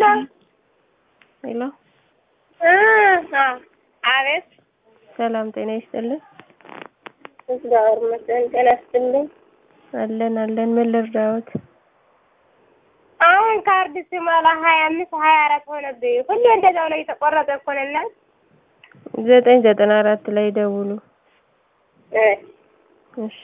ሄሎ አቤት። ሰላም ጤና ይስጥልኝ። እግዚአብሔር ይመስገን። ጤና ይስጥልኝ። አለን ምን ልርዳዎት? አሁን ካርድ ሲሞላ 25 24 ሆነብኝ። ሁሌ እንደዛው ነው የተቆረጠ እኮ ነው እናት 994 ላይ ደውሉ። እሺ